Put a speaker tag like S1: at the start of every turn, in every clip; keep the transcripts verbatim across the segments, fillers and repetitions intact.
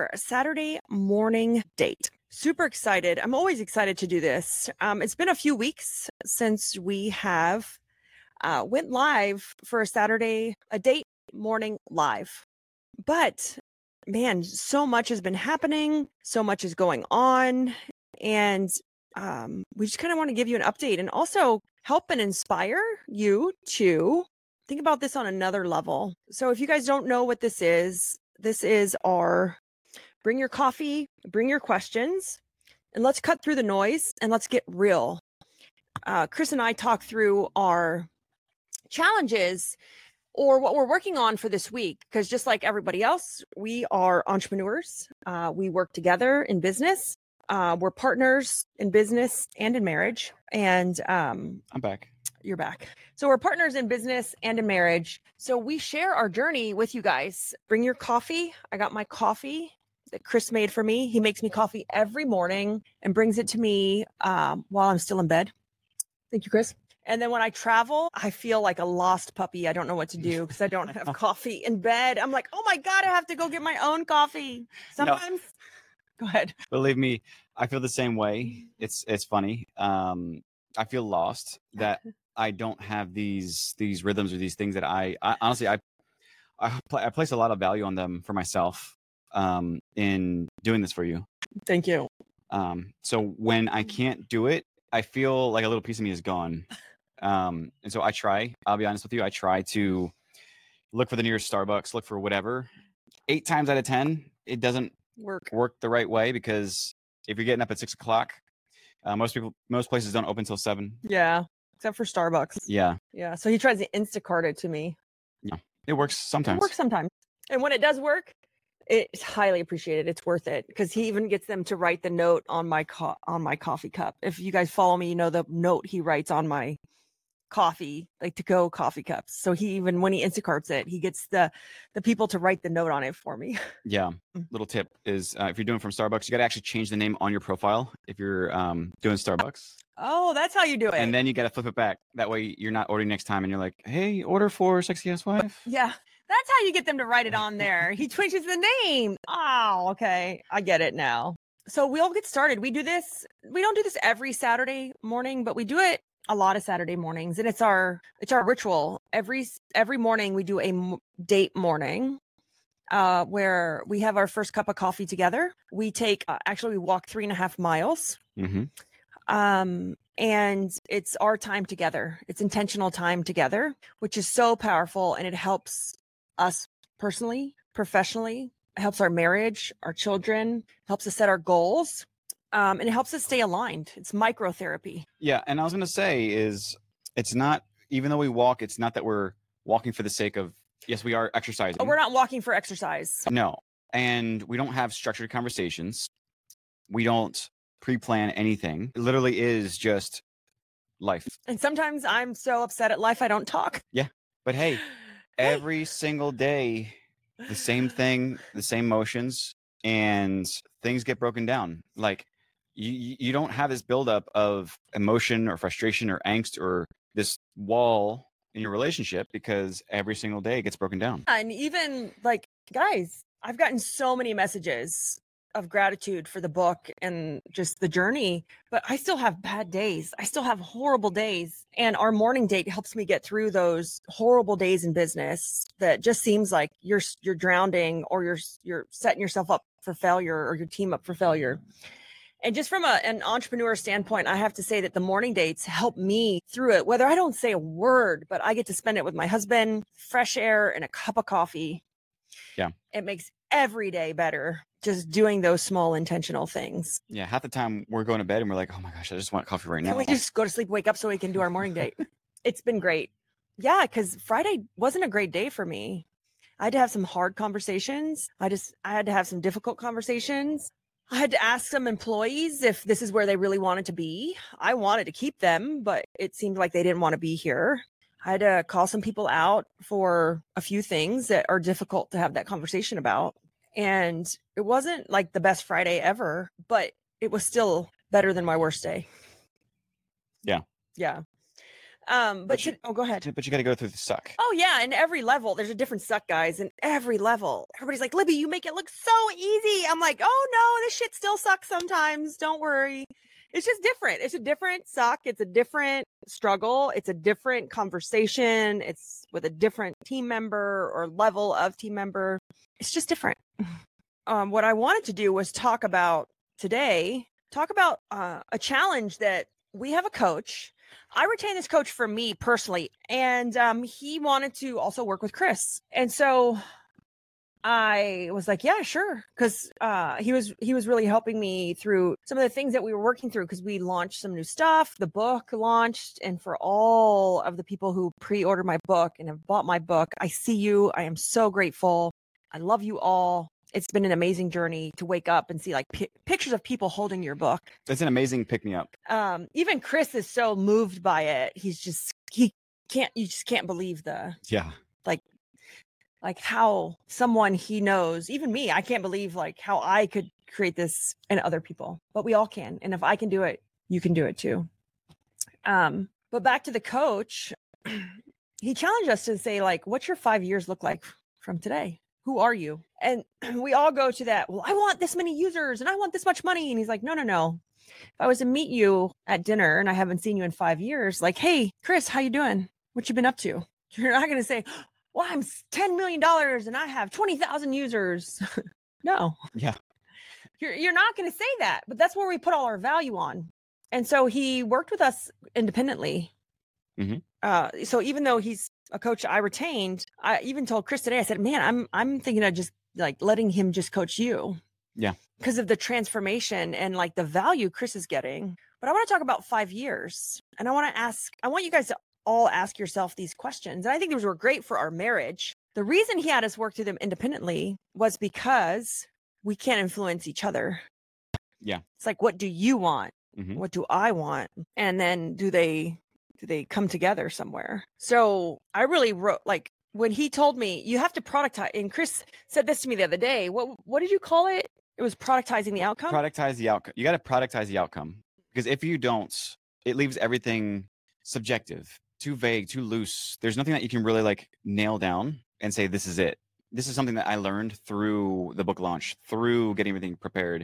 S1: our Saturday morning date. Super excited. I'm always excited to do this. Um, it's been a few weeks since we have uh, went live for a Saturday, a date morning live. But man, so much has been happening. So much is going on. And um, we just kind of want to give you an update and also help and inspire you to think about this on another level. So if you guys don't know what this is, this is our bring your coffee, bring your questions, and let's cut through the noise and let's get real. Uh, Chris and I talk through our challenges or what we're working on for this week, because just like everybody else, we are entrepreneurs. Uh, we work together in business. Uh, we're partners in business and in marriage. And um,
S2: I'm back.
S1: You're back. So we're partners in business and in marriage. So we share our journey with you guys. Bring your coffee. I got my coffee that Chris made for me. He makes me coffee every morning and brings it to me um, while I'm still in bed. Thank you, Chris. And then when I travel, I feel like a lost puppy. I don't know what to do because I don't have coffee in bed. I'm like, oh my God, I have to go get my own coffee. Sometimes, no. Go ahead.
S2: Believe me, I feel the same way. It's it's funny. Um, I feel lost that I don't have these these rhythms or these things that I, I honestly I I, pl- I place a lot of value on them for myself um, in doing this for you.
S1: Thank you.
S2: Um, so when I can't do it, I feel like a little piece of me is gone. Um, and so I try, I'll be honest with you, I try to look for the nearest Starbucks, look for whatever. Eight times out of ten, it doesn't
S1: work
S2: work the right way, because if you're getting up at six o'clock, uh, most people, most places don't open till seven.
S1: Yeah, except for Starbucks.
S2: Yeah.
S1: Yeah. So he tries to Instacart it to me.
S2: Yeah, it works sometimes.
S1: It works sometimes. And when it does work, it's highly appreciated. It's worth it because he even gets them to write the note on my co- on my coffee cup. If you guys follow me, you know the note he writes on my coffee, like to go coffee cups. So he even when he Instacarts it, he gets the the people to write the note on it for me.
S2: Yeah. Little tip is uh, if you're doing from Starbucks, you got to actually change the name on your profile if you're um, doing Starbucks.
S1: Oh, that's how you do it.
S2: And then you got to flip it back. That way you're not ordering next time and you're like, hey, order for Sexy Housewife.
S1: Yeah. That's how you get them to write it on there. He changes the name. Oh, okay. I get it now. So we'll get started. We do this. We don't do this every Saturday morning, but we do it a lot of Saturday mornings, and it's our it's our ritual. Every every morning we do a date morning uh, where we have our first cup of coffee together. We take uh, actually we walk three and a half miles.
S2: Mm-hmm.
S1: Um, and it's our time together. It's intentional time together, which is so powerful, and it helps us personally, professionally. It helps our marriage, our children, helps us set our goals. Um, and it helps us stay aligned. It's microtherapy.
S2: Yeah. And I was going to say is it's not, even though we walk, it's not that we're walking for the sake of, yes, we are exercising.
S1: Oh, we're not walking for exercise.
S2: No. And we don't have structured conversations. We don't pre-plan anything. It literally is just life.
S1: And sometimes I'm so upset at life, I don't talk.
S2: Yeah. But hey, every single day, the same thing, the same motions, and things get broken down. Like you, you don't have this buildup of emotion or frustration or angst or this wall in your relationship because every single day it gets broken down.
S1: And even like, guys, I've gotten so many messages of gratitude for the book and just the journey, but I still have bad days. I still have horrible days. And our morning date helps me get through those horrible days in business that just seems like you're you're drowning or you're you're setting yourself up for failure or your team up for failure. And just from a, an entrepreneur standpoint, I have to say that the morning dates help me through it, whether I don't say a word, but I get to spend it with my husband, fresh air and a cup of coffee.
S2: Yeah.
S1: It makes every day better. Just doing those small intentional things.
S2: Yeah. Half the time we're going to bed and we're like, oh my gosh, I just want coffee right now.
S1: Can we just go to sleep, wake up so we can do our morning date? It's been great. Yeah. Cause Friday wasn't a great day for me. I had to have some hard conversations. I just, I had to have some difficult conversations. I had to ask some employees if this is where they really wanted to be. I wanted to keep them, but it seemed like they didn't want to be here. I had to call some people out for a few things that are difficult to have that conversation about. And it wasn't like the best Friday ever, but it was still better than my worst day.
S2: Yeah.
S1: Yeah. Um, but,
S2: But you-
S1: to- oh, go ahead.
S2: But you got to go through the suck.
S1: Oh yeah, and every level there's a different suck, guys. And every level, everybody's like, Libby, you make it look so easy. I'm like, oh no, this shit still sucks sometimes. Don't worry. It's just different. It's a different suck. It's a different struggle. It's a different conversation. It's with a different team member or level of team member. It's just different. Um, what I wanted to do was talk about today, talk about uh, a challenge that we have a coach. I retained this coach for me personally, and um, he wanted to also work with Chris. And so I was like, yeah, sure. Cause uh, he was, he was really helping me through some of the things that we were working through. Cause we launched some new stuff, the book launched. And for all of the people who pre-ordered my book and have bought my book, I see you. I am so grateful. I love you all. It's been an amazing journey to wake up and see like pi- pictures of people holding your book.
S2: It's an amazing pick me up.
S1: Um, even Chris is so moved by it. He's just, he can't, you just can't believe the,
S2: Yeah.
S1: like, like how someone he knows, even me, I can't believe like how I could create this and other people, but we all can. And if I can do it, you can do it too. Um, but back to the coach, he challenged us to say like, what's your five years look like from today? Who are you? And we all go to that. Well, I want this many users and I want this much money. And he's like, no, no, no. If I was to meet you at dinner and I haven't seen you in five years, like, hey, Chris, how you doing? What you been up to? You're not going to say, well, I'm ten million dollars and I have twenty thousand users. No.
S2: Yeah.
S1: You're, you're not going to say that, but that's where we put all our value on. And so he worked with us independently.
S2: Mhm.
S1: Uh, so even though he's a coach I retained, I even told Chris today, I said, man, I'm, I'm thinking of just like letting him just coach you.
S2: Yeah.
S1: Because of the transformation and like the value Chris is getting. But I want to talk about five years. And I want to ask, I want you guys to all ask yourself these questions. And I think these were great for our marriage. The reason he had us work through them independently was because we can't influence each other.
S2: Yeah.
S1: It's like, what do you want?
S2: Mhm.
S1: What do I want? And then do they, do they come together somewhere? So I really wrote like, when he told me you have to productize, and Chris said this to me the other day, what, what did you call it? It was productizing the outcome.
S2: Productize the outcome. You got to productize the outcome, because if you don't, it leaves everything subjective, too vague, too loose. There's nothing that you can really like nail down and say, this is it. This is something that I learned through the book launch, through getting everything prepared,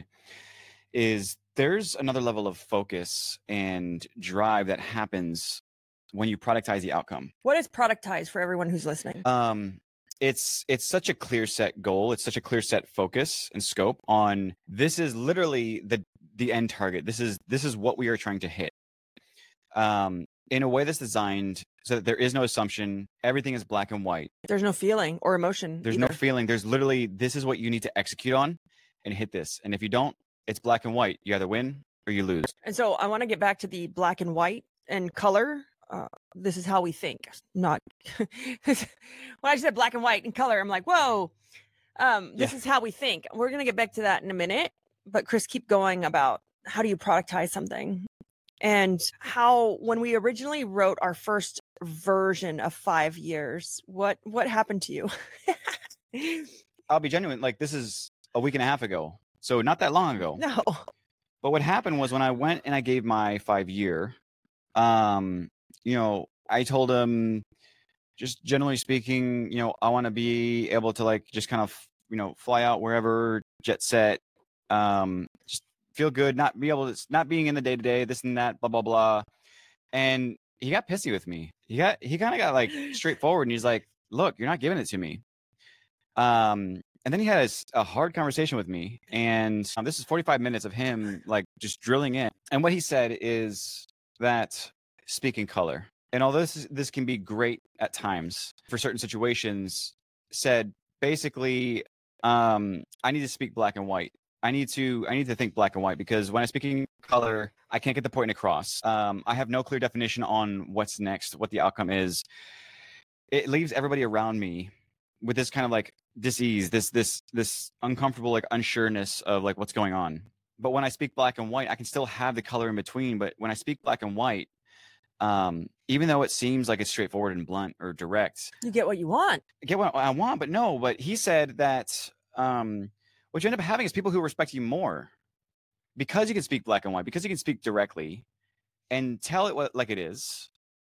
S2: is there's another level of focus and drive that happens when you productize the outcome.
S1: What is productize for everyone who's listening?
S2: Um, it's it's such a clear set goal. It's such a clear set focus and scope on this is literally the the end target. This is this is what we are trying to hit. Um, in a way that's designed so that there is no assumption. Everything is black and white.
S1: There's no feeling or emotion.
S2: There's
S1: either.
S2: no feeling. There's literally this is what you need to execute on and hit this. And if you don't, it's black and white. You either win or you lose.
S1: And so I want to get back to the black and white and color. Uh, this is how we think. Not when I said black and white and color, I'm like, whoa. Um, this
S2: Yeah.
S1: is how we think. We're gonna get back to that in a minute. But Chris, keep going about how do you productize something, and how when we originally wrote our first version of five years, what what happened to you?
S2: I'll be genuine. Like this is a week and a half ago, so not that long ago.
S1: No.
S2: But what happened was when I went and I gave my five year, um, you know, I told him, just generally speaking, you know, I want to be able to like just kind of, you know, fly out wherever, jet set, um, just feel good, not be able to, not being in the day to day, this and that, blah blah blah. And he got pissy with me. He got, he kind of got like straightforward, and he's like, "Look, you're not giving it to me." Um, and then he had a, s- a hard conversation with me, and um, this is forty-five minutes of him like just drilling in. And what he said is that speak in color. And although this is, this can be great at times for certain situations, said basically, um, I need to speak black and white. I need to I need to think black and white, because when I speak in color, I can't get the point across. Um, I have no clear definition on what's next, what the outcome is. It leaves everybody around me with this kind of like dis-ease, this this this uncomfortable like unsureness of like what's going on. But when I speak black and white, I can still have the color in between. But when I speak black and white, um, even though it seems like it's straightforward and blunt or direct,
S1: You get what you want.
S2: I get what I want. But no, but he said that um, what you end up having is people who respect you more because you can speak black and white, because you can speak directly and tell it what like it is.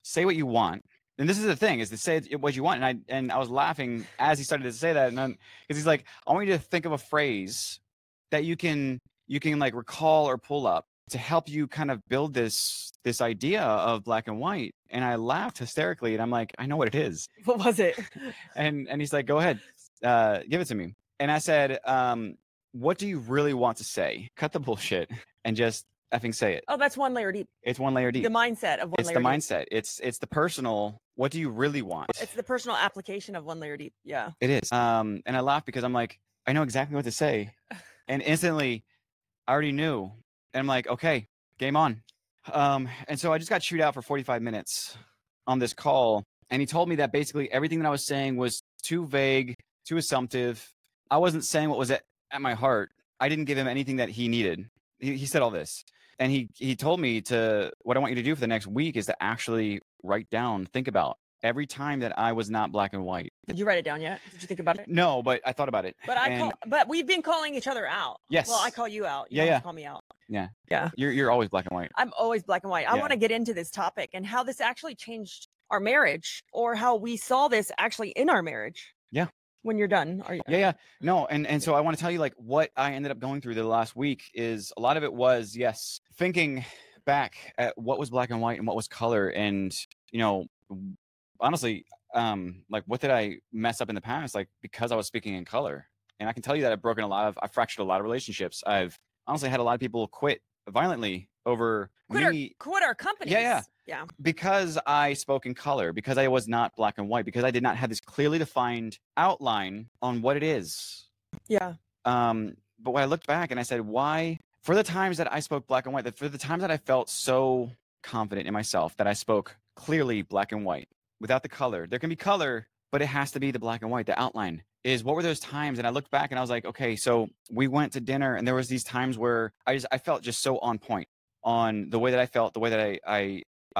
S2: say what you want. And this is the thing, is to say what you want. And I and I was laughing as he started to say that, and then because he's like, I want you to think of a phrase that you can you can like recall or pull up to help you kind of build this this idea of black and white. And I laughed hysterically, and I'm like, I know what it is.
S1: What was it?
S2: And and he's like, go ahead, uh, give it to me. And I said, um, what do you really want to say? Cut the bullshit and just effing say it.
S1: Oh, that's one layer deep.
S2: It's one layer deep.
S1: The mindset of one
S2: it's
S1: layer
S2: the
S1: deep.
S2: mindset. It's it's the personal. What do you really want?
S1: It's the personal application of one layer deep. Yeah.
S2: It is. Um, and I laughed because I'm like, I know exactly what to say, and instantly, I already knew. And I'm like, okay, game on. Um, and so I just got chewed out for forty-five minutes on this call, and he told me that basically everything that I was saying was too vague, too assumptive. I wasn't saying what was at, at my heart. I didn't give him anything that he needed. He, he said all this. And he, he told me to, what I want you to do for the next week is to actually write down, think about every time that I was not black and white.
S1: Did you write it down yet? Did you think about it?
S2: No, but I thought about it.
S1: But I
S2: and,
S1: call, but we've been calling each other out.
S2: Yes.
S1: Well, I call you out. You
S2: Yeah,
S1: don't have
S2: yeah.
S1: to call me out.
S2: Yeah.
S1: Yeah.
S2: You're, you're always black and white.
S1: I'm always black and white. I
S2: Yeah.
S1: want to get into this topic and how this actually changed our marriage, or how we saw this actually in our marriage.
S2: Yeah.
S1: When you're done. Are you?
S2: Yeah, yeah. No, and and so I want to tell you, like, what I ended up going through the last week is a lot of it was, yes, thinking back at what was black and white and what was color, and you know, honestly, um, like, what did I mess up in the past? Like, because I was speaking in color, and I can tell you that I've broken a lot of, I've fractured a lot of relationships. I've honestly had a lot of people quit violently over
S1: Quit
S2: me.
S1: our, quit our companies.
S2: Yeah, yeah.
S1: Yeah.
S2: Because I spoke in color, because I was not black and white, because I did not have this clearly defined outline on what it is.
S1: Yeah.
S2: Um, but when I looked back and I said, why, for the times that I spoke black and white, that for the times that I felt so confident in myself that I spoke clearly black and white without the color, there can be color, but it has to be the black and white, the outline. Is what were those times? And I looked back and I was like, okay, so we went to dinner, and there was these times where I just, I felt just so on point on the way that I felt, the way that I, I,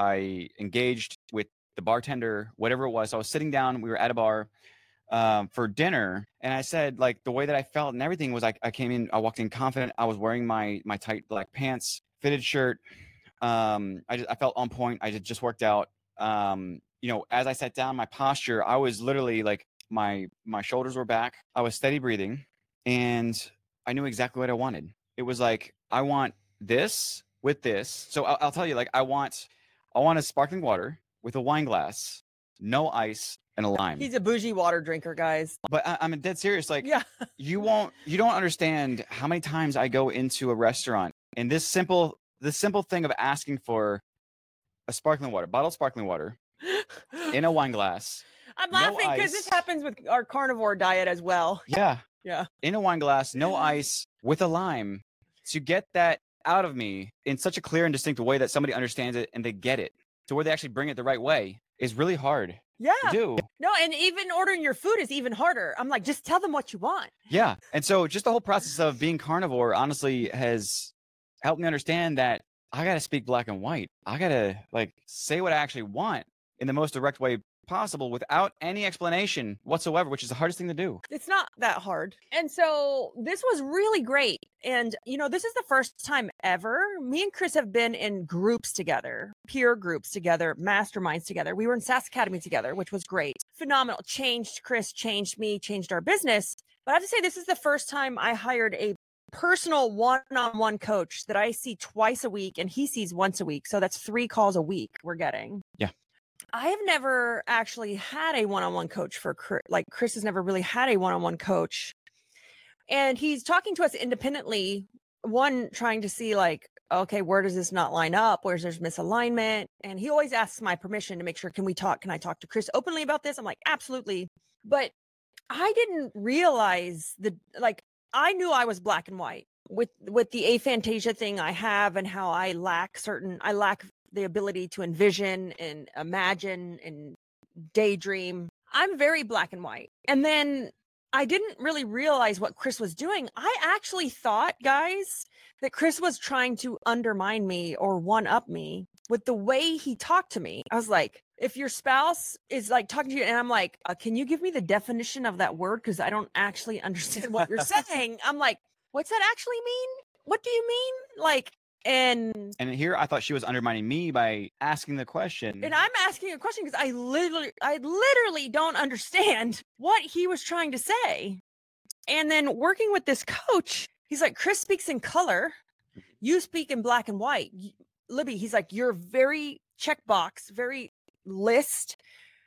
S2: I engaged with the bartender, whatever it was. So I was sitting down, we were at a bar um, for dinner, and I said, like, the way that I felt and everything was like, I came in, I walked in confident. I was wearing my, my tight black pants, fitted shirt. Um, I just, I felt on point. I just, just worked out. Um, you know, as I sat down, my posture, I was literally like, my, my shoulders were back. I was steady breathing, and I knew exactly what I wanted. It was like, I want this with this. So I'll, I'll tell you, like, I want, I want a sparkling water with a wine glass, no ice, and a lime.
S1: He's a bougie water drinker, guys.
S2: But I, I'm dead serious. Like,
S1: Yeah.
S2: you won't, you don't understand how many times I go into a restaurant, and this simple, this simple thing of asking for a sparkling water, bottled sparkling water in a wine glass.
S1: I'm
S2: no
S1: laughing because this
S2: ice.
S1: happens with our carnivore diet as well.
S2: Yeah.
S1: Yeah.
S2: In a wine glass, no ice, with a lime, to get that out of me in such a clear and distinct way that somebody understands it and they get it, to where they actually bring it the right way, is really hard
S1: Yeah.
S2: to do.
S1: No, and even ordering your food is even harder. I'm like, just tell them what you want.
S2: Yeah. And so just the whole process of being carnivore honestly has helped me understand that I got to speak black and white. I got to like say what I actually want in the most direct way possible without any explanation whatsoever, which is the hardest thing to do.
S1: It's not that hard. And so this was really great. And, you know, this is the first time ever me and Chris have been in groups together, peer groups together, masterminds together. We were in SaaS Academy together, which was great. Phenomenal. Changed Chris, changed me, changed our business. But I have to say, this is the first time I hired a personal one-on-one coach that I see twice a week, and he sees once a week. So that's three calls a week we're getting.
S2: Yeah.
S1: I have never actually had a one-on-one coach for Chris. Like Chris has never really had a one-on-one coach. And he's talking to us independently, one trying to see like, okay, where does this not line up? Where's there's misalignment? And he always asks my permission to make sure, can we talk? Can I talk to Chris openly about this? I'm like, absolutely. But I didn't realize the, like, I knew I was black and white with, with the aphantasia thing I have and how I lack certain, I lack the ability to envision and imagine and daydream. I'm very black and white. And then I didn't really realize what Chris was doing. I actually thought, guys, that Chris was trying to undermine me or one up me with the way he talked to me. I was like, if your spouse is like talking to you and I'm like, uh, can you give me the definition of that word? Because I don't actually understand what you're saying. I'm like, what's that actually mean? What do you mean? Like, And
S2: And here I thought she was undermining me by asking the question.
S1: And I'm asking a question because I literally, I literally don't understand what he was trying to say. And then working with this coach, he's like, Chris speaks in color. You speak in black and white. Libby, he's like, you're very checkbox, very list,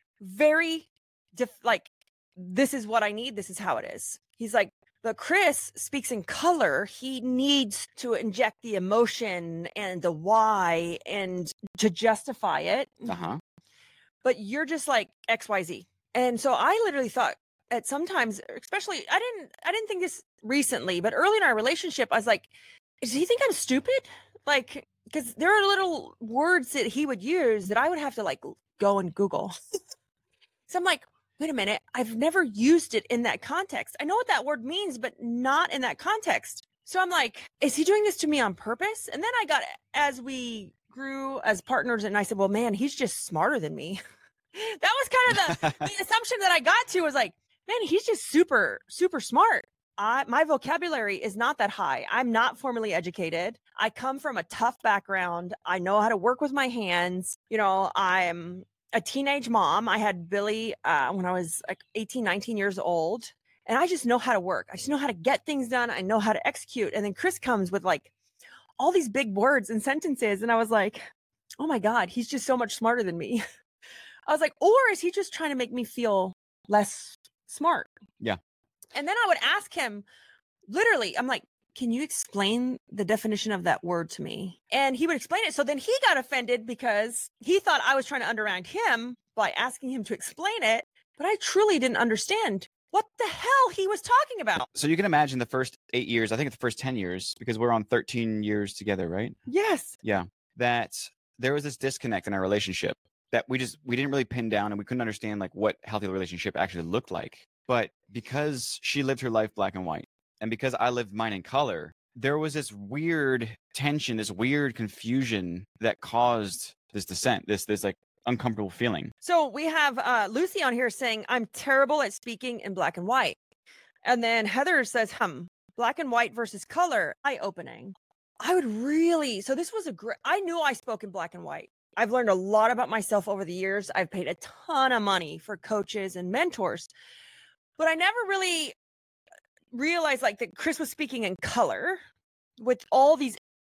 S1: very def- like, this is what I need. This is how it is. He's like, but Chris speaks in color. He needs to inject the emotion and the why and to justify it.
S2: Uh-huh.
S1: But you're just like X Y Z. And so I literally thought at sometimes, especially, I didn't, I didn't think this recently, but early in our relationship, I was like, does he think I'm stupid? Like, because there are little words that he would use that I would have to like go and Google. So I'm like, wait a minute, I've never used it in that context. I know what that word means, but not in that context. So I'm like, is he doing this to me on purpose? And then I got, as we grew as partners, and I said, well, man, he's just smarter than me. That was kind of the, the assumption that I got to was like, man, he's just super, super smart. I, my vocabulary is not that high. I'm not formally educated. I come from a tough background. I know how to work with my hands. You know, I'm a teenage mom. I had Billy uh, when I was like eighteen, nineteen years old. And I just know how to work. I just know how to get things done. I know how to execute. And then Chris comes with like all these big words and sentences. And I was like, oh my God, he's just so much smarter than me. I was like, or is he just trying to make me feel less smart?
S2: Yeah.
S1: And then I would ask him, literally, I'm like, can you explain the definition of that word to me? And he would explain it. So then he got offended because he thought I was trying to undermine him by asking him to explain it. But I truly didn't understand what the hell he was talking about.
S2: So you can imagine the first eight years, I think the first ten years, because we're on thirteen years together, right?
S1: Yes.
S2: Yeah. That there was this disconnect in our relationship that we just, we didn't really pin down, and we couldn't understand like what healthy relationship actually looked like. But because she lived her life black and white, and because I lived mine in color, there was this weird tension, this weird confusion that caused this dissent, this, this like uncomfortable feeling.
S1: So we have uh, Lucy on here saying, I'm terrible at speaking in black and white. And then Heather says, hum, black and white versus color, eye-opening. I would really, so this was a great, I knew I spoke in black and white. I've learned a lot about myself over the years. I've paid a ton of money for coaches and mentors, but I never really realized like that Chris was speaking in color with all these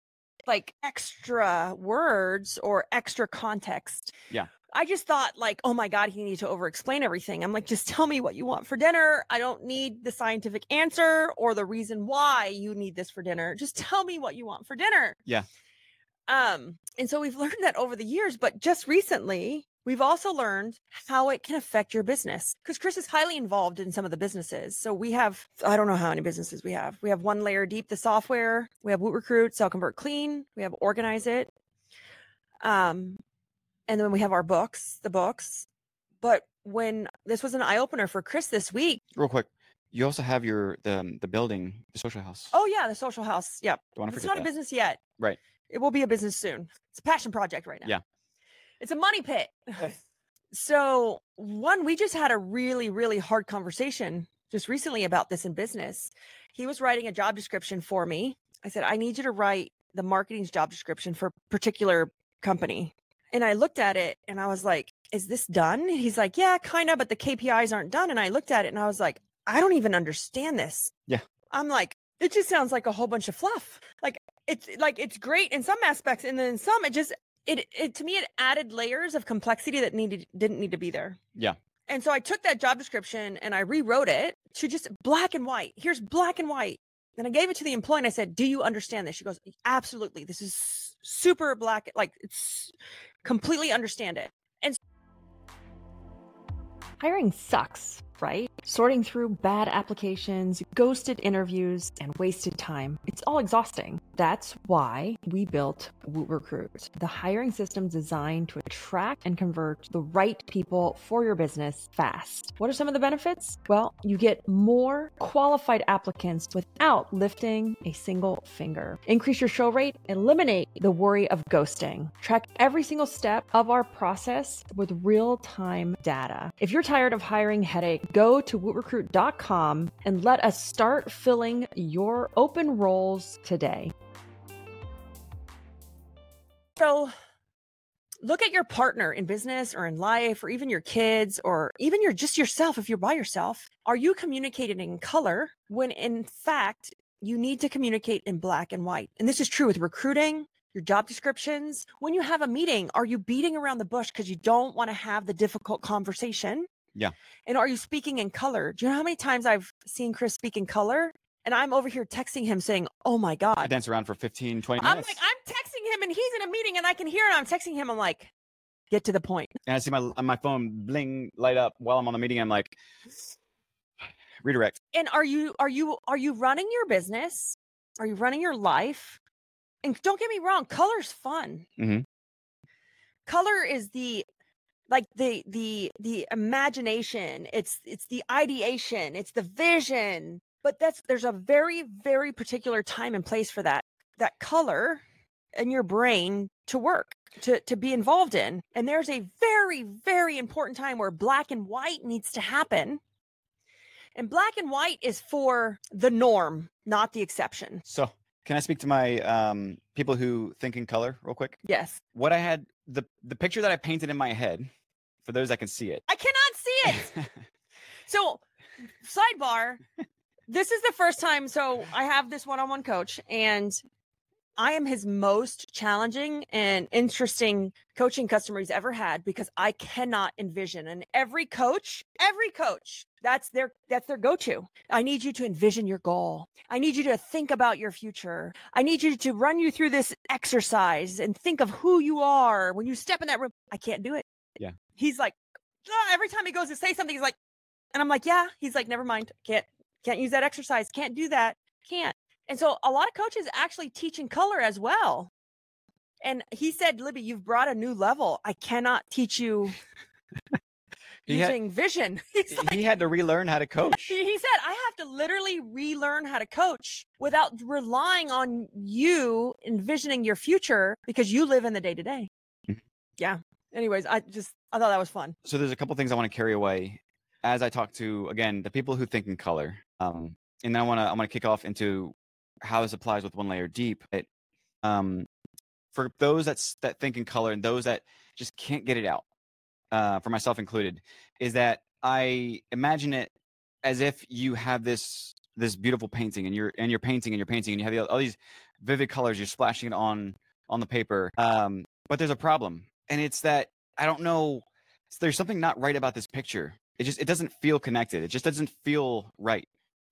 S1: like extra words or extra context.
S2: Yeah.
S1: I just thought like, oh my God, he needed to over explain everything. I'm like, just tell me what you want for dinner. I don't need the scientific answer or the reason why you need this for dinner. Just tell me what you want for dinner.
S2: Yeah.
S1: Um, and so we've learned that over the years, but just recently, we've also learned how it can affect your business because Chris is highly involved in some of the businesses. So we have, I don't know how many businesses we have. We have One Layer Deep, the software. We have Woot Recruit, Sell Convert Clean. We have Organize It. Um, and then we have our books, the books. But when this was an eye opener for Chris this week.
S2: Real quick. You also have your, the, the building, the social house.
S1: Oh yeah. The social house. Yep.
S2: Don't want to
S1: It's
S2: forget
S1: not
S2: that.
S1: a business yet.
S2: Right.
S1: It will be a business soon. It's a passion project right now.
S2: Yeah.
S1: It's a money pit. So one, we just had a really, really hard conversation just recently about this in business. He was writing a job description for me. I said, I need you to write the marketing's job description for a particular company. And I looked at it and I was like, is this done? He's like, yeah, kind of, but the K P Is aren't done. And I looked at it and I was like, I don't even understand this.
S2: Yeah.
S1: I'm like, it just sounds like a whole bunch of fluff. Like it's like, it's great in some aspects. And then some, it just, It, it to me, it added layers of complexity that needed didn't need to be there.
S2: Yeah.
S1: And so I took that job description and I rewrote it to just black and white. Here's black and white. And I gave it to the employee and I said, do you understand this? She goes, absolutely. This is super black. Like it's completely understand it. And
S3: hiring sucks, right? Sorting through bad applications, ghosted interviews, and wasted time. It's all exhausting. That's why we built Woot Recruit, the hiring system designed to attract and convert the right people for your business fast. What are some of the benefits? Well, you get more qualified applicants without lifting a single finger. Increase your show rate, eliminate the worry of ghosting. Track every single step of our process with real-time data. If you're tired of hiring headache, go to woot recruit dot com and let us start filling your open roles today.
S1: So look at your partner in business or in life, or even your kids, or even your just yourself. If you're by yourself, are you communicating in color when in fact you need to communicate in black and white? And this is true with recruiting, your job descriptions. When you have a meeting, are you beating around the bush because you don't want to have the difficult conversation?
S2: Yeah.
S1: And are you speaking in color? Do you know how many times I've seen Chris speak in color? And I'm over here texting him saying, oh my God.
S2: I dance around for fifteen, twenty
S1: I'm
S2: minutes.
S1: like, I'm texting him and he's in a meeting and I can hear it. I'm texting him. I'm like, get to the point.
S2: And I see my my phone bling light up while I'm on the meeting. I'm like, redirect.
S1: And are you are you are you running your business? Are you running your life? And don't get me wrong, color's fun.
S2: Mhm.
S1: Color is the like the the the imagination. It's it's the ideation. It's the vision. But that's there's a very very particular time and place for that that color in your brain to work, to to be involved in. And there's a very very important time where black and white needs to happen. And black and white is for the norm, not the exception.
S2: So can I speak to my um, people who think in color real quick?
S1: Yes.
S2: What I had, the, the picture that I painted in my head, for those that can see it.
S1: I cannot see it. So sidebar, this is the first time. So I have this one-on-one coach and I am his most challenging and interesting coaching customer he's ever had because I cannot envision. And every coach, every coach, that's their that's their go-to. I need you to envision your goal. I need you to think about your future. I need you to run you through this exercise and think of who you are when you step in that room. I can't do it.
S2: Yeah.
S1: He's like, ah, every time he goes to say something, he's like, and I'm like, yeah. He's like, never mind. Can't can't use that exercise. Can't do that. Can't. And so a lot of coaches actually teach in color as well. And he said, Libby, you've brought a new level. I cannot teach you
S2: He
S1: using
S2: had,
S1: vision. He's like,
S2: he had to relearn how to coach.
S1: he he said, I have to literally relearn how to coach without relying on you envisioning your future because you live in the day to day. Yeah. Anyways, I just, I thought that was fun.
S2: So there's a couple things I want to carry away as I talk to, again, the people who think in color. Um, and then I want to, I want to kick off into how this applies with One Layer Deep. It, um, for those that's, that think in color and those that just can't get it out, uh, for myself included, is that I imagine it as if you have this this beautiful painting and you're and you're painting and you're painting and you have the, all these vivid colors, you're splashing it on on the paper. Um, but there's a problem, and it's that I don't know. There's something not right about this picture. It just it doesn't feel connected. It just doesn't feel right.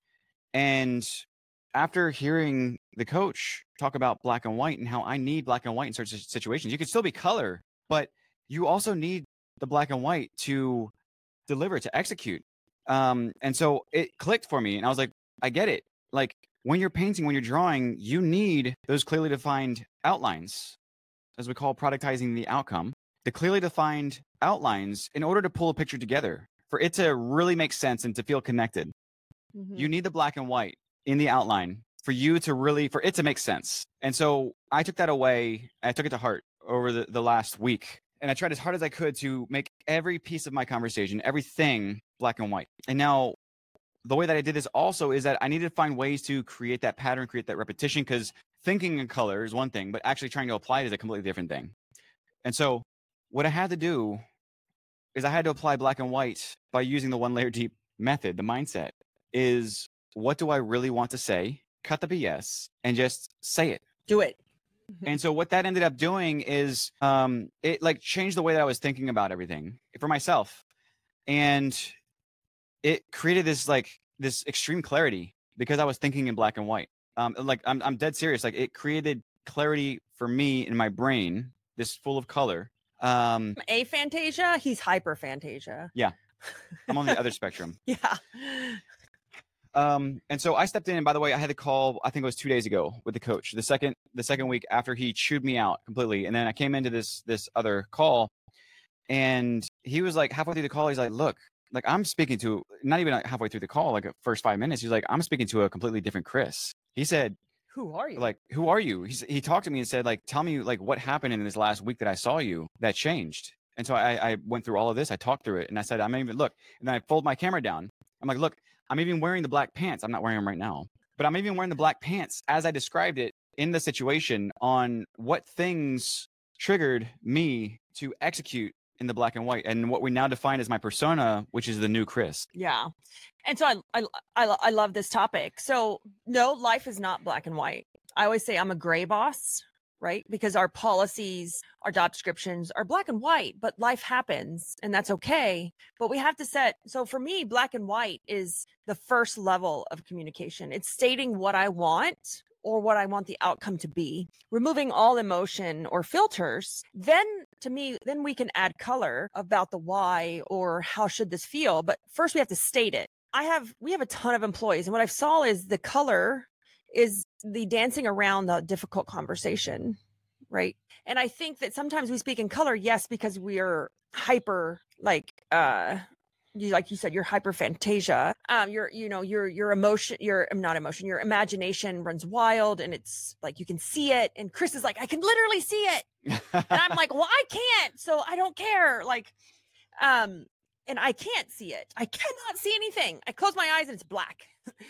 S2: And after hearing the coach talk about black and white and how I need black and white in certain situations, you can still be color, but you also need the black and white to deliver, to execute. Um, and so it clicked for me and I was like, I get it. Like when you're painting, when you're drawing, you need those clearly defined outlines, as we call productizing the outcome, the clearly defined outlines in order to pull a picture together, for it to really make sense and to feel connected.
S1: Mm-hmm.
S2: You need the black and white in the outline for you to really, for it to make sense. And so I took that away. I took it to heart over the, the last week. And I tried as hard as I could to make every piece of my conversation, everything black and white. And now the way that I did this also is that I needed to find ways to create that pattern, create that repetition, because thinking in color is one thing, but actually trying to apply it is a completely different thing. And so what I had to do is I had to apply black and white by using the One Layer Deep method. The mindset is, what do I really want to say? Cut the B S and just say it.
S1: Do it.
S2: And so what that ended up doing is um, it like changed the way that I was thinking about everything for myself. And it created this like this extreme clarity because I was thinking in black and white. Um, like I'm, I'm dead serious. Like it created clarity for me in my brain, this full of color. Um,
S1: Aphantasia, he's hyperphantasia.
S2: Yeah. I'm on the other spectrum.
S1: Yeah.
S2: Um, and so I stepped in, and by the way, I had the call, I think it was two days ago with the coach, the second, the second week after he chewed me out completely. And then I came into this, this other call and he was like halfway through the call. He's like, look, like I'm speaking to, not even halfway through the call, like first five minutes. He's like, I'm speaking to a completely different Chris. He said,
S1: who are you?
S2: Like, who are you? He's, he talked to me and said, like, tell me like what happened in this last week that I saw you that changed. And so I, I went through all of this. I talked through it and I said, I'm even look, and then I fold my camera down. I'm like, look, I'm even wearing the black pants. I'm not wearing them right now, but I'm even wearing the black pants as I described it in the situation on what things triggered me to execute in the black and white, and what we now define as my persona, which is the new Chris.
S1: Yeah. And so I, I, I, I love this topic. So no, life is not black and white. I always say I'm a gray boss, right? Because our policies, our job descriptions are black and white, but life happens and that's okay. But we have to set, so for me, black and white is the first level of communication. It's stating what I want or what I want the outcome to be, removing all emotion or filters. Then to me, then we can add color about the why or how should this feel. But first we have to state it. I have, we have a ton of employees, and what I saw is the color is the dancing around the difficult conversation, right? And I think that sometimes we speak in color, yes, because we are hyper, like, uh, you, like you said, your hyper fantasia, um, your, you know, your, your emotion, your, not emotion, your imagination runs wild, and it's like, you can see it. And Chris is like, I can literally see it. And I'm like, well, I can't, so I don't care. Like, um, and I can't see it. I cannot see anything. I close my eyes and it's black.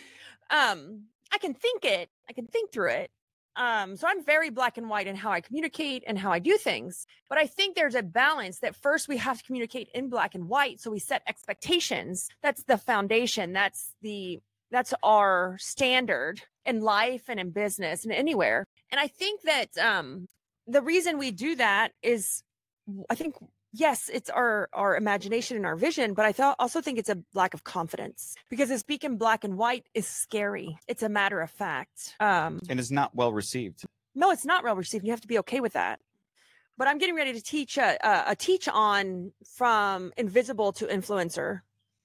S1: um, I can think it. I can think through it. Um, so I'm very black and white in how I communicate and how I do things. But I think there's a balance that first we have to communicate in black and white. So we set expectations. That's the foundation. That's the, that's our standard in life and in business and anywhere. And I think that um, the reason we do that is, I think, yes, it's our, our imagination and our vision, but I th- also think it's a lack of confidence, because to speak in black and white is scary. It's a matter of fact. Um,
S2: and it's not well received.
S1: No, it's not well received. You have to be okay with that. But I'm getting ready to teach a, a, a teach on from invisible to influencer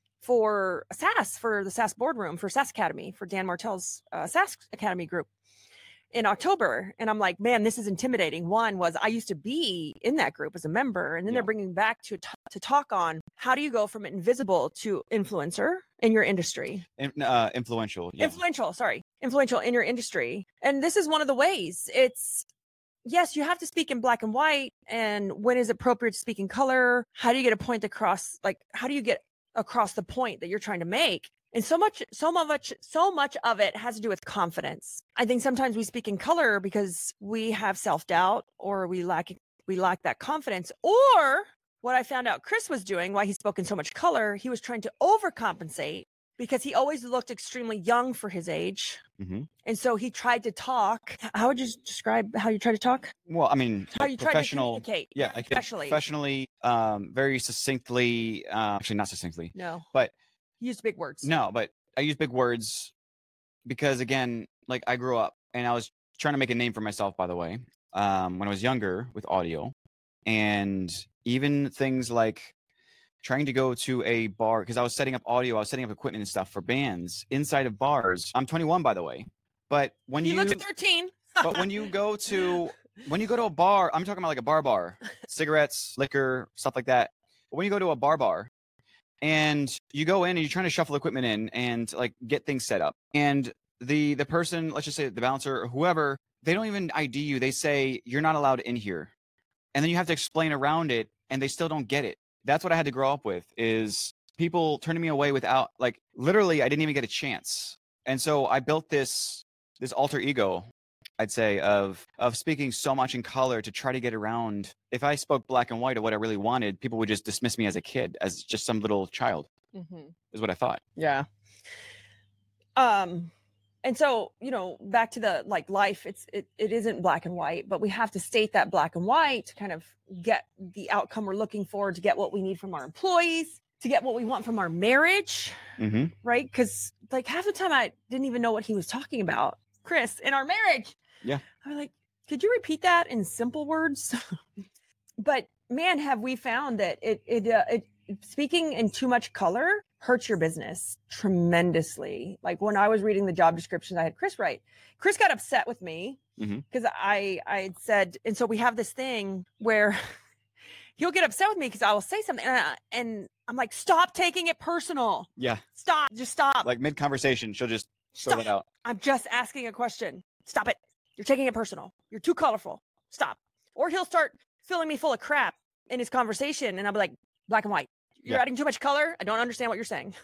S1: for SaaS, for the SaaS boardroom, for SaaS Academy, for Dan Martell's uh, SaaS Academy group in October. And I'm like, man, this is intimidating. One was I used to be in that group as a member, and then
S2: Yeah.
S1: they're bringing back to t- to talk on how do you go from invisible to influencer in your industry.
S2: In, uh, influential. Yeah.
S1: Influential, sorry, influential in your industry. And this is one of the ways. It's, yes, you have to speak in black and white. And when is it appropriate to speak in color? How do you get a point across? Like, how do you get across the point that you're trying to make? And so much, so much, so much of it has to do with confidence. I think sometimes we speak in color because we have self-doubt, or we lack, we lack that confidence. Or what I found out Chris was doing, why he spoke in so much color, he was trying to overcompensate because he always looked extremely young for his age.
S2: Mm-hmm.
S1: And so he tried to talk. How would you describe how you try to talk?
S2: Well, I mean,
S1: How
S2: like
S1: you try to
S2: professional.
S1: communicate.
S2: Yeah, like
S1: Professionally.
S2: professionally, um, very succinctly. Uh, actually, not succinctly,
S1: No,
S2: but
S1: he used big words.
S2: no, but I use big words because, again, like I grew up and I was trying to make a name for myself, by the way, um, when I was younger with audio, and even things like trying to go to a bar, because I was setting up audio, I was setting up equipment and stuff for bands inside of bars. I'm twenty-one, by the way, but when
S1: He
S2: you
S1: looks thirteen.
S2: but when you go to when you go to a bar, I'm talking about like a bar bar, cigarettes, liquor, stuff like that. But when you go to a bar bar and you go in and you're trying to shuffle equipment in and like get things set up, and the the person, let's just say the bouncer or whoever, they don't even I D you. They say you're not allowed in here, and then you have to explain around it, and they still don't get it. That's what I had to grow up with, is people turning me away without, like, literally I didn't even get a chance. And so I built this this alter ego, I'd say, of of speaking so much in color to try to get around. If I spoke black and white of what I really wanted, people would just dismiss me as a kid, as just some little child,
S1: Mm-hmm.
S2: is what I thought.
S1: Yeah. Um, and so, you know, back to the like life, it's it it isn't black and white, but we have to state that black and white to kind of get the outcome we're looking for, to get what we need from our employees, to get what we want from our marriage,
S2: Mm-hmm.
S1: right? Because like half the time I didn't even know what he was talking about, Chris, in our marriage.
S2: Yeah.
S1: I was like, could you repeat that in simple words? But man, have we found that it it uh, it speaking in too much color hurts your business tremendously. Like when I was reading the job descriptions I had Chris write, Chris got upset with me
S2: Mhm.
S1: because I I had said, and so we have this thing where he'll get upset with me because I will say something, and, I, and I'm like, stop taking it personal.
S2: Yeah.
S1: Stop, just stop.
S2: Like mid conversation, she'll just throw
S1: Stop.
S2: it out.
S1: I'm just asking a question. Stop it. You're taking it personal. You're too colorful. Stop. Or he'll start filling me full of crap in his conversation, and I'll be like, black and white. You're
S2: Yeah.
S1: adding too much color. I don't understand what you're saying.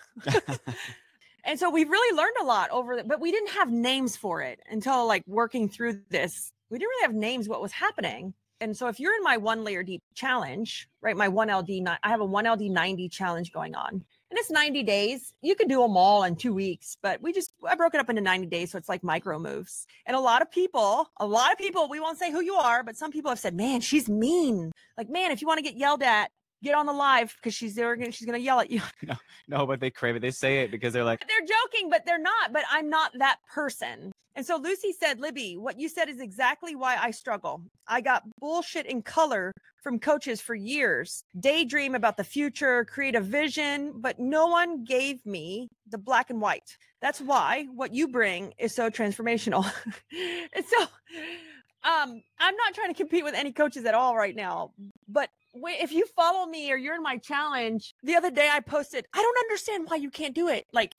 S1: And so we've really learned a lot over the, but we didn't have names for it until like working through this. We didn't really have names what was happening. And so if you're in my one layer deep challenge, right, my one L D, I have a one L D ninety challenge going on, and it's ninety days. You could do them all in two weeks, but we just, I broke it up into ninety days. So it's like micro moves. And a lot of people, a lot of people, we won't say who you are, but some people have said, man, she's mean. Like, man, if you want to get yelled at, get on the live because she's there. She's going to yell at you.
S2: No, no, but they crave it. They say it because they're like,
S1: they're joking, but they're not. But I'm not that person. And so Lucy said, Libby, what you said is exactly why I struggle. I got bullshit in color from coaches for years, daydream about the future, create a vision, but no one gave me the black and white. That's why what you bring is so transformational. And so um, I'm not trying to compete with any coaches at all right now, but if you follow me or you're in my challenge, the other day I posted, I don't understand why you can't do it. Like,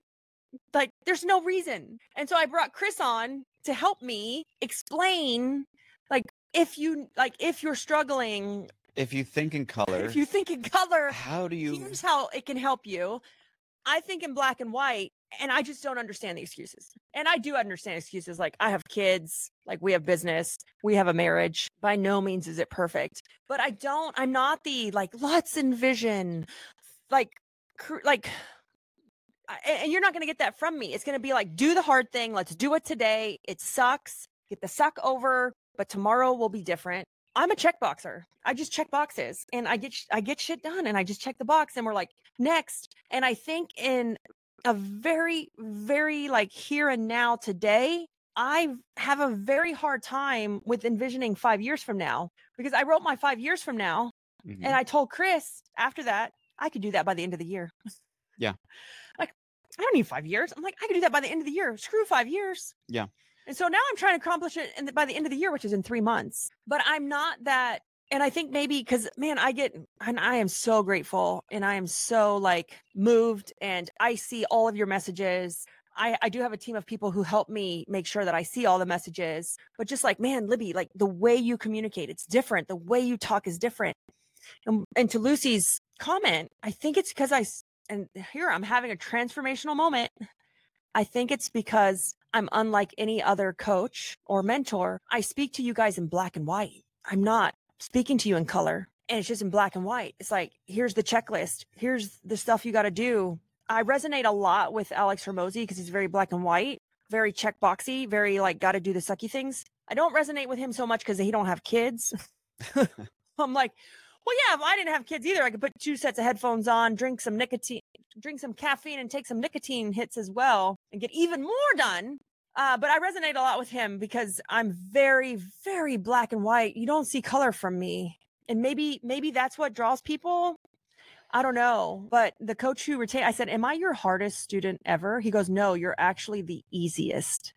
S1: like there's no reason. And so I brought Chris on to help me explain, like, if you, like, if you're struggling,
S2: if you think in color,
S1: if you think in color,
S2: how do you,
S1: here's how it can help you. I think in black and white, and I just don't understand the excuses. And I do understand excuses. Like, I have kids, like we have business, we have a marriage. By no means is it perfect, but I don't, I'm not the, like, let's envision, like, cr- like, and you're not going to get that from me. It's going to be like, do the hard thing. Let's do it today. It sucks. Get the suck over, but tomorrow will be different. I'm a check boxer. I just check boxes and I get, I get shit done and I just check the box and we're like, next. And I think in a very, very like here and now today, I have a very hard time with envisioning five years from now because I wrote my five years from now. Mm-hmm. And I told Chris after that, I could do that by the end of the year.
S2: Yeah.
S1: Like, I don't need five years. I'm like, I could do that by the end of the year. Screw five years.
S2: Yeah.
S1: And so now I'm trying to accomplish it in the, by the end of the year, which is in three months. But I'm not that. And I think maybe because, man, I get, and I am so grateful and I am so like moved and I see all of your messages. I, I do have a team of people who help me make sure that I see all the messages. But just like, man, Libby, like the way you communicate, it's different. The way you talk is different. And, and to Lucy's comment, I think it's because I, and here I'm having a transformational moment. I think it's because I'm unlike any other coach or mentor. I speak to you guys in black and white. I'm not speaking to you in color, and it's just in black and white. It's like, here's the checklist. Here's the stuff you got to do. I resonate a lot with Alex Hormozi because he's very black and white, very checkboxy, very like got to do the sucky things. I don't resonate with him so much because he don't have kids. I'm like, well, yeah, if I didn't have kids either, I could put two sets of headphones on, drink some nicotine, drink some caffeine and take some nicotine hits as well and get even more done. Uh, but I resonate a lot with him because I'm very, very black and white. You don't see color from me. And maybe, maybe that's what draws people. I don't know. But the coach who retained, I said, am I your hardest student ever? He goes, no, you're actually the easiest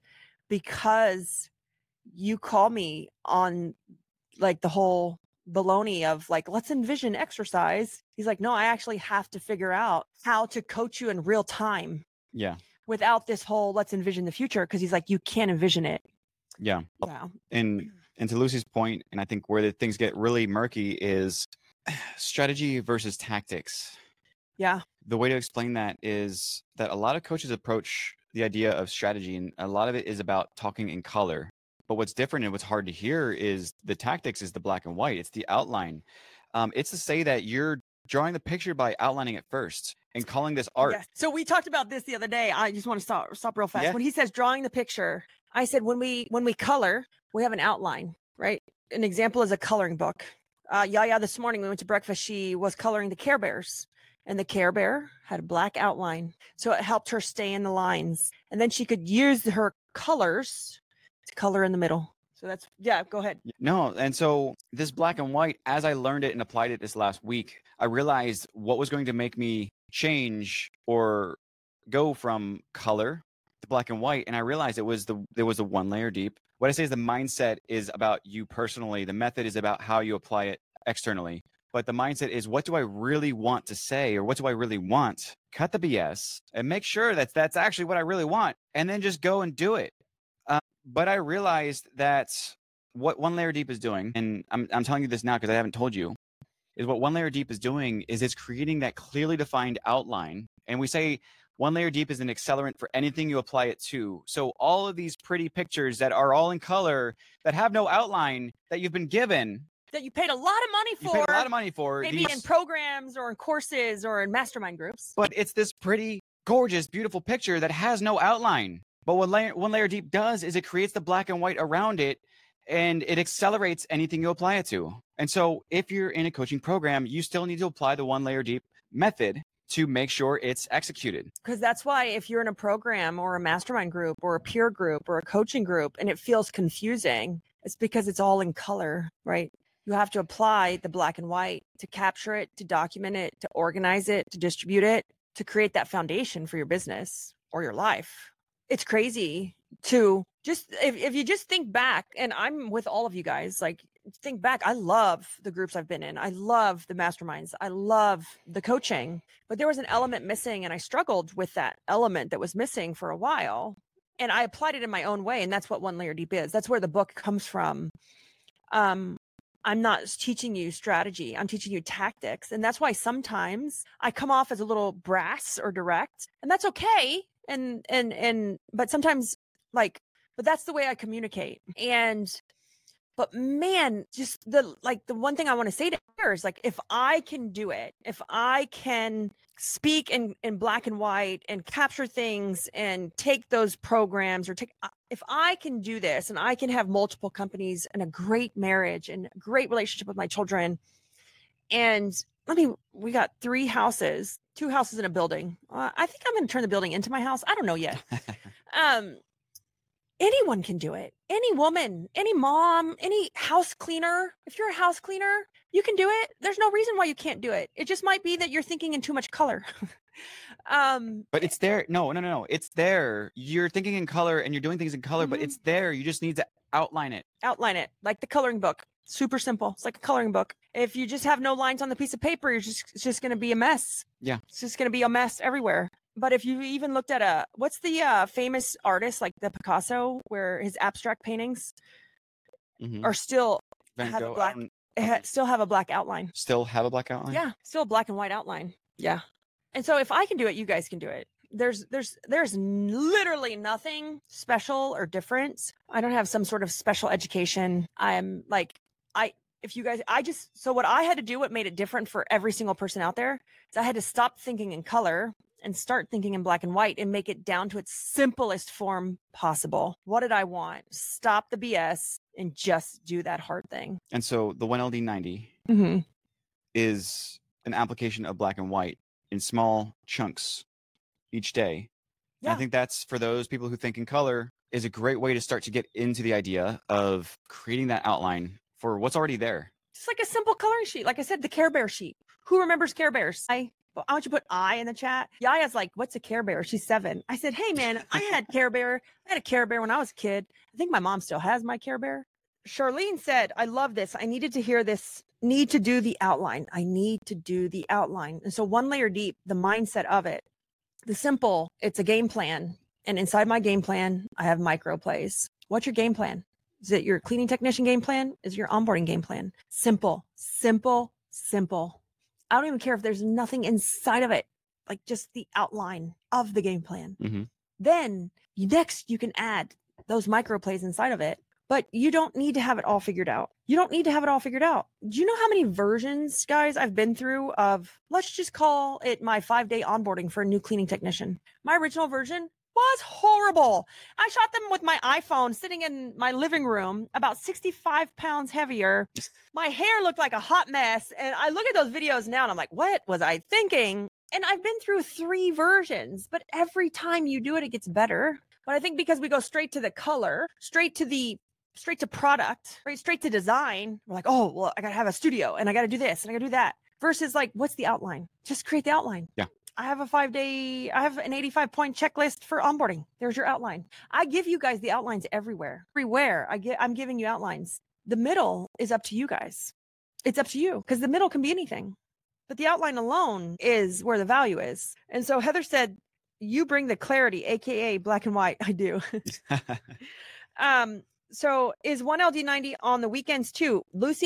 S1: because you call me on like the whole baloney of like, let's envision exercise. He's like, no, I actually have to figure out how to coach you in real time.
S2: Yeah.
S1: Without this whole let's envision the future, because he's like, you can't envision it.
S2: Yeah.
S1: Yeah.
S2: And and to Lucy's point, and I think where the things get really murky is strategy versus tactics.
S1: Yeah.
S2: The way to explain that is that a lot of coaches approach the idea of strategy, and a lot of it is about talking in color. But what's different and what's hard to hear is the tactics is the black and white. It's the outline. Um, it's to say that you're drawing the picture by outlining it first and calling this art.
S1: Yes. So we talked about this the other day. I just want to stop stop real fast.
S2: Yeah.
S1: When he says drawing the picture, I said when we when we color, we have an outline, right? An example is a coloring book. Uh, Yaya this morning we went to breakfast. She was coloring the Care Bears, and the Care Bear had a black outline, so it helped her stay in the lines. And then she could use her colors to color in the middle. So that's yeah. Go ahead.
S2: No, and so this black and white, as I learned it and applied it this last week, I realized what was going to make me change or go from color to black and white. And I realized it was the there was a one layer deep. What I say is the mindset is about you personally. The method is about how you apply it externally. But the mindset is, what do I really want to say, or what do I really want? Cut the B S and make sure that that's actually what I really want, and then just go and do it. Uh, but I realized that what one layer deep is doing, and I'm I'm telling you this now because I haven't told you, is what one layer deep is doing is it's creating that clearly defined outline. And we say One layer deep is an accelerant for anything you apply it to. So all of these pretty pictures that are all in color, that have no outline, that you've been given,
S1: that you paid a lot of money
S2: you
S1: for,
S2: paid a lot of money for,
S1: maybe
S2: these,
S1: in programs or in courses or in mastermind groups.
S2: but it's this pretty, gorgeous, beautiful picture that has no outline. But what layer, one layer deep does is it creates the black and white around it, and it accelerates anything you apply it to. And so if you're in a coaching program, you still need to apply the one layer deep method to make sure it's executed.
S1: Because that's why if you're in a program or a mastermind group or a peer group or a coaching group and it feels confusing, it's because it's all in color, right? You have to apply the black and white to capture it, to document it, to organize it, to distribute it, to create that foundation for your business or your life. It's crazy to just, if, if you just think back, and I'm with all of you guys, like think back, I love the groups I've been in. I love the masterminds. I love the coaching, but there was an element missing and I struggled with that element that was missing for a while. And I applied it in my own way. And that's what One Layer Deep is. That's where the book comes from. Um, I'm not teaching you strategy. I'm teaching you tactics. And that's why sometimes I come off as a little brass or direct, and that's okay. And, and, and, but sometimes like, but that's the way I communicate. And, but man, just the, like the one thing I want to say to her is like, if I can do it, if I can speak in, in black and white and capture things and take those programs or take, if I can do this and I can have multiple companies and a great marriage and a great relationship with my children. And I mean, we got three houses, two houses in a building. Uh, I think I'm going to turn the building into my house. I don't know yet. um, Anyone can do it. Any woman, any mom, any house cleaner. If you're a house cleaner, you can do it. There's no reason why you can't do it. It just might be that you're thinking in too much color. um,
S2: but it's there. No, no, no, no. It's there. You're thinking in color and you're doing things in color, mm-hmm. but it's there. You just need to outline it.
S1: Outline it like the coloring book. Super simple. It's like a coloring book. If you just have no lines on the piece of paper, you're just, it's just going to be a mess.
S2: Yeah.
S1: It's just going to be a mess everywhere. But if you even looked at a, what's the uh, famous artist like the Picasso, where his abstract paintings mm-hmm. are still
S2: Van
S1: have
S2: Gogh,
S1: a black, ha, still have a black outline.
S2: Still have a black outline?
S1: Yeah, still a black and white outline. Yeah. And so if I can do it, you guys can do it. There's, there's, there's literally nothing special or different. I don't have some sort of special education. I'm like, I, if you guys, I just, so what I had to do, what made it different for every single person out there, is I had to stop thinking in color and start thinking in black and white and make it down to its simplest form possible. What did I want? Stop the B S and just do that hard thing.
S2: And so the one L D ninety
S1: mm-hmm.
S2: is an application of black and white in small chunks each day. Yeah. And I think that's, for those people who think in color, is a great way to start to get into the idea of creating that outline for what's already there.
S1: Just like a simple coloring sheet. Like I said, the Care Bear sheet. Who remembers Care Bears? I Why don't you put I in the chat? Yaya's like, what's a Care Bear? She's seven. I said, hey, man, I had Care Bear. I had a Care Bear when I was a kid. I think my mom still has my Care Bear. Charlene said, I love this. I needed to hear this. Need to do the outline. I need to do the outline. And so One Layer Deep, the mindset of it, the simple, it's a game plan. And inside my game plan, I have micro plays. What's your game plan? Is it your cleaning technician game plan? Is it your onboarding game plan? Simple, simple, simple. I don't even care if there's nothing inside of it, like just the outline of the game plan.
S2: Mm-hmm.
S1: Then next you can add those micro plays inside of it, but you don't need to have it all figured out. You don't need to have it all figured out. Do you know how many versions, guys, I've been through of, let's just call it my five day onboarding for a new cleaning technician. My original version was horrible. I shot them with my iPhone sitting in my living room, about sixty-five pounds heavier. My hair looked like a hot mess. And I look at those videos now and I'm like, what was I thinking? And I've been through three versions, but every time you do it, it gets better. But I think because we go straight to the color, straight to the, straight to product, right? Straight to design. We're like, oh, well, I got to have a studio and I got to do this and I got to do that. Versus like, what's the outline? Just create the outline.
S2: Yeah.
S1: I have a five day, I have an eighty-five point checklist for onboarding. There's your outline. I give you guys the outlines everywhere. Everywhere I get, I'm giving you outlines. The middle is up to you guys. It's up to you because the middle can be anything, but the outline alone is where the value is. And so Heather said, you bring the clarity, A K A black and white. I do. um, so is one L D ninety on the weekends too? Lucy,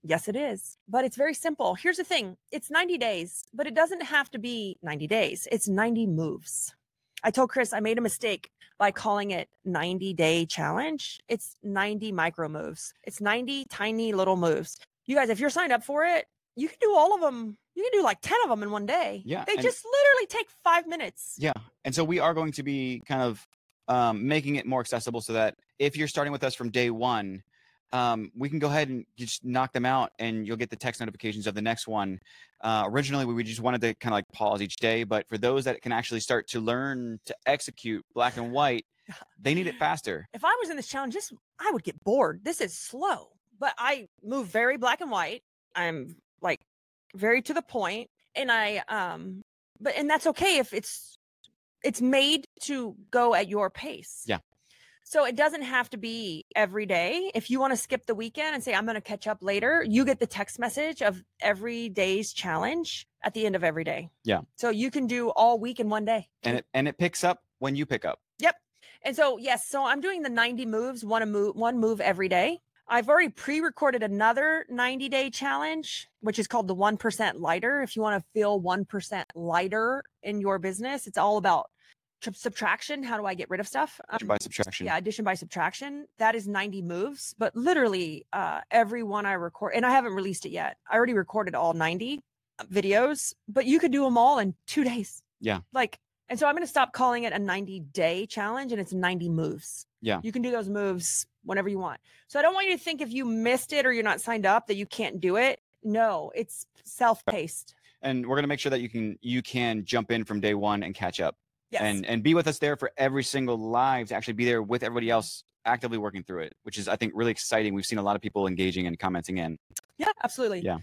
S1: Yes, it is. But it's very simple. Here's the thing. It's ninety days, but it doesn't have to be ninety days. It's ninety moves. I told Chris I made a mistake by calling it ninety day challenge. It's ninety micro moves. It's ninety tiny little moves. You guys, if you're signed up for it, you can do all of them. You can do like ten of them in one day.
S2: Yeah,
S1: They
S2: and-
S1: just literally take five minutes.
S2: Yeah. And so we are going to be kind of um, making it more accessible so that if you're starting with us from day one, um, we can go ahead and just knock them out and you'll get the text notifications of the next one. Uh, originally, we just wanted to kind of like pause each day. But for those that can actually start to learn to execute black and white, they need it faster.
S1: If I was in this challenge, this, I would get bored. This is slow, but I move very black and white. I'm like very to the point, and I um, but and that's okay if it's it's made to go at your pace.
S2: Yeah.
S1: So it doesn't have to be every day. If you want to skip the weekend and say I'm going to catch up later, you get the text message of every day's challenge at the end of every day.
S2: Yeah.
S1: So you can do all week in one day.
S2: And it and it picks up when you pick up.
S1: Yep. And so, yes, so I'm doing the ninety moves, one a move, one move every day. I've already pre-recorded another ninety day challenge, which is called the one percent lighter. If you want to feel one percent lighter in your business, it's all about tr- subtraction. How do I get rid of stuff?
S2: Addition
S1: Um,
S2: by subtraction.
S1: yeah, addition by subtraction. That is ninety moves, but literally uh, every one I record, and I haven't released it yet. I already recorded all ninety videos, but you could do them all in two days.
S2: Yeah.
S1: Like, and so I'm going to stop calling it a ninety day challenge and it's ninety moves.
S2: Yeah.
S1: You can do those moves whenever you want. So I don't want you to think if you missed it or you're not signed up that you can't do it. No, it's self-paced.
S2: And we're gonna make sure that you can you can jump in from day one and catch up.
S1: Yes.
S2: and and be with us there for every single live, to actually be there with everybody else actively working through it, which is I think really exciting. We've seen a lot of people engaging and commenting in.
S1: Yeah, absolutely.
S2: Yeah.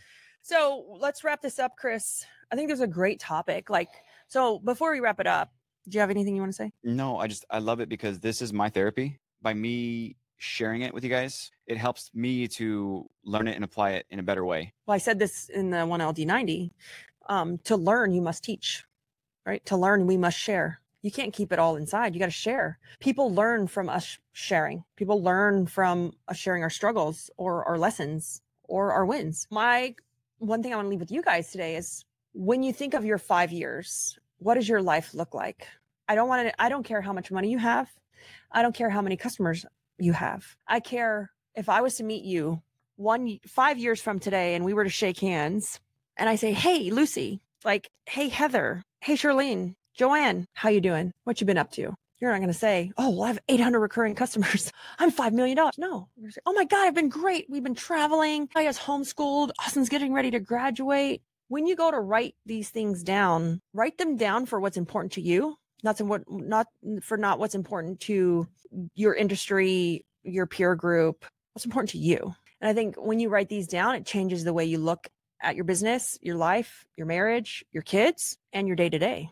S1: So let's wrap this up, Chris. I think there's a great topic. Like, so before we wrap it up, do you have anything you want to say?
S2: No, I just I love it because this is my therapy. By me sharing it with you guys, it helps me to learn it and apply it in a better way.
S1: Well, I said this in the one L D ninety. Um, to learn, you must teach, right? To learn, we must share. You can't keep it all inside. You got to share. People learn from us sharing. People learn from us sharing our struggles or our lessons or our wins. My one thing I want to leave with you guys today is when you think of your five years, what does your life look like? I don't want to, I don't care how much money you have. I don't care how many customers you have. I care if I was to meet you one, five years from today and we were to shake hands and I say, hey, Lucy, like, hey, Heather, hey, Charlene, Joanne, how you doing? What you been up to? You're not going to say, oh, well, I have eight hundred recurring customers. I'm five million dollars. No. You're gonna say, oh my God, I've been great. We've been traveling. I was homeschooled. Austin's getting ready to graduate. When you go to write these things down, write them down for what's important to you, not to what, not for not what's important to your industry, your peer group, what's important to you. And I think when you write these down, it changes the way you look at your business, your life, your marriage, your kids, and your day to day.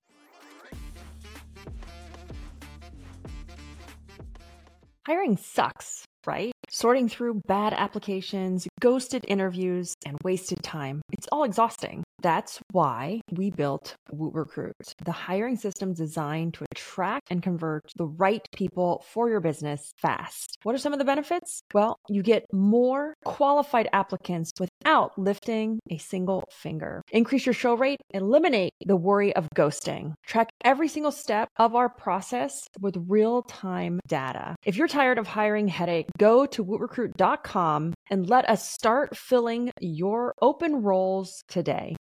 S3: Hiring sucks, right? Sorting through bad applications, ghosted interviews, and wasted time. It's all exhausting. That's why we built WootRecruit, the hiring system designed to attract and convert the right people for your business fast. What are some of the benefits? Well, you get more qualified applicants without lifting a single finger. Increase your show rate, eliminate the worry of ghosting. Track every single step of our process with real-time data. If you're tired of hiring headache, go to woot recruit dot com and let us start filling your open roles today.